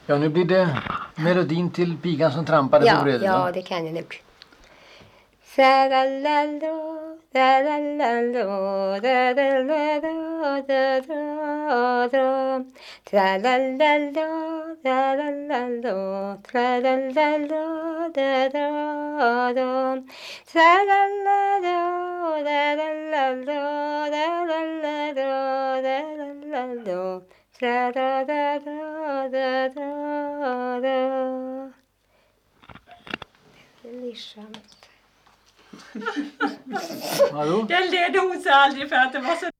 Ja, nu blir det melodin till pigan som trampade på brädet. Ja, det kan jag nog. Vadå? Den ledde hon sig aldrig för att det var så